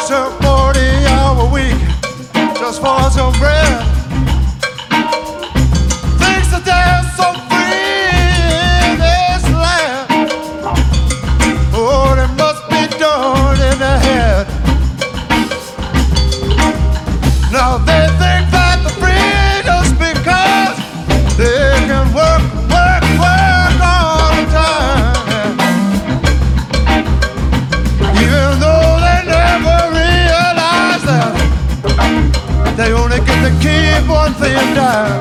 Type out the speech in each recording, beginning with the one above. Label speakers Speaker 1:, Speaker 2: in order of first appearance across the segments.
Speaker 1: works a 40-hour week just for some bread. Thinks that they're so free in this land. Oh, they must be done in the head. Now they think that they're free just because they can work all the time. Even though they never realize that they only get to keep one thing down.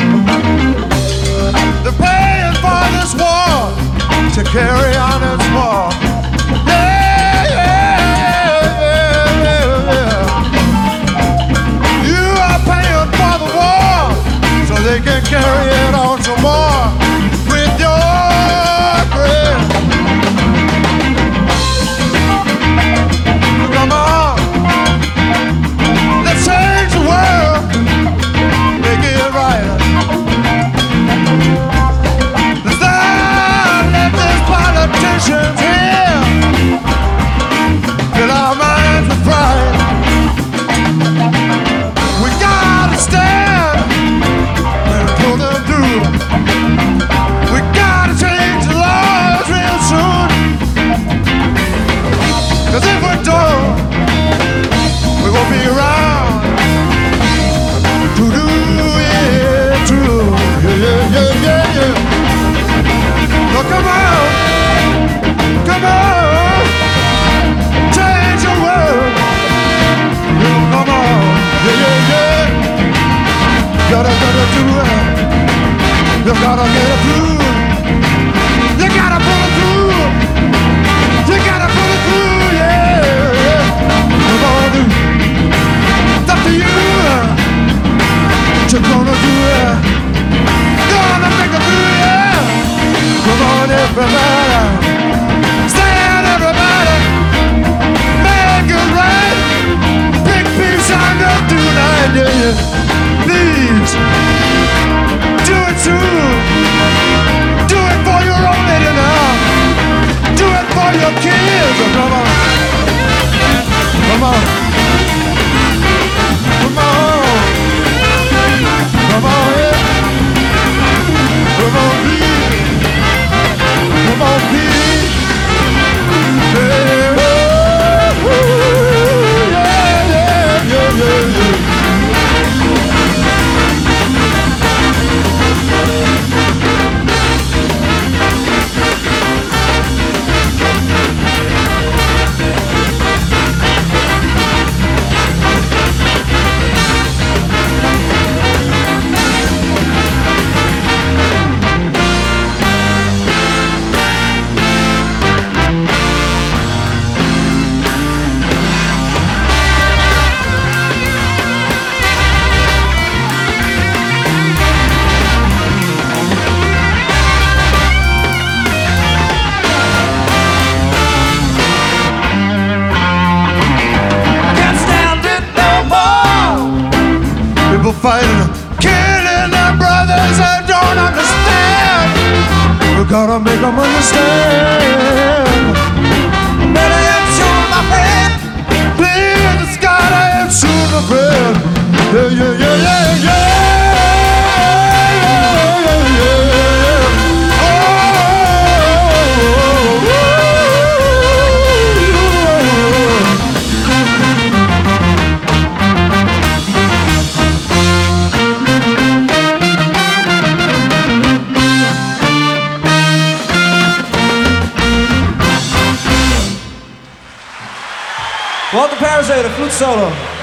Speaker 1: They're paying for this war to carry on its war. Yeah, yeah, yeah, yeah, yeah. You are paying for the war so they can carry it on some more with your bread. Come on, let's change the world, make it right. Let's not let these politicians here fill our minds with pride. We gotta stand and pull them through. We gotta change the laws real soon. 'Cause if we don't, we won't be around to do it true. Yeah, yeah, yeah, yeah, yeah. So come on, change the world. Yeah, come on, yeah, yeah, yeah. Gotta do it. You gotta get it through. You gotta pull it through. You gotta pull it through, yeah, yeah. Come on, dude. It's up to you. What you gonna do, yeah. Gonna make it through, yeah. Come on, everybody. Stand, everybody. Make it right. Big peace on up tonight, yeah, yeah. Please, do it soon. Do it for your own lady now. Do it for your kids. Oh, come on. Come on. Come on. Come on, yeah. Come on, please. Come on, please. Yeah, oh, yeah, yeah, yeah, yeah, yeah. Fighting, killing their brothers that don't understand. We gotta make them understand. Better yet, shoot my friend. Please, it's gotta yet, shoot my friend. Yeah, yeah, yeah, yeah, yeah.
Speaker 2: Walter Parasite, a flute solo.